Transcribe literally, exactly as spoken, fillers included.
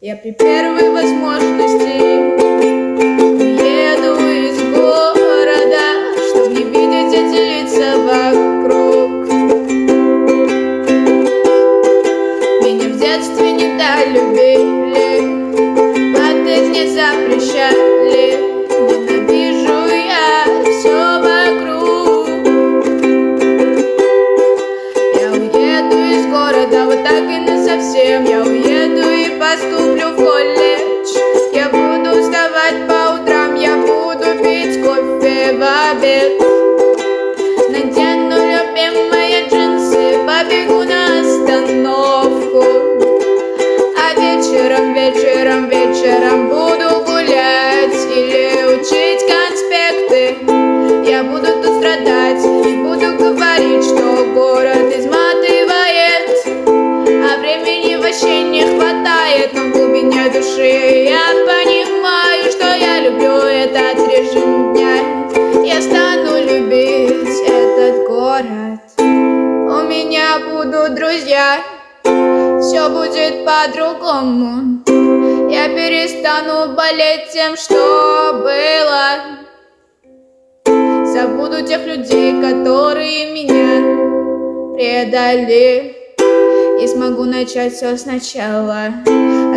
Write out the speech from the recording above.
Я при первой возможности уеду из города, чтоб не видеть эти лица вокруг. Меня в детстве не долюбили, плакать не запрещали. Ненавижу я все вокруг. Я уеду из города вот так и насовсем. Я уеду и поступлю в колледж. Я буду вставать по утрам, я буду пить кофе в обед. Надену любимые джинсы, побегу на остановку. А вечером, вечером, вечером буду гулять или учить конспекты. Я буду тут страдать и буду говорить, что город изматывает, а времени вообще не хватает. Но в глубине души я понимаю, что я люблю этот режим дня. Я стану любить этот город. У меня будут друзья, все будет по-другому. Я перестану болеть тем, что было. Забуду тех людей, которые меня предали, и смогу начать все сначала.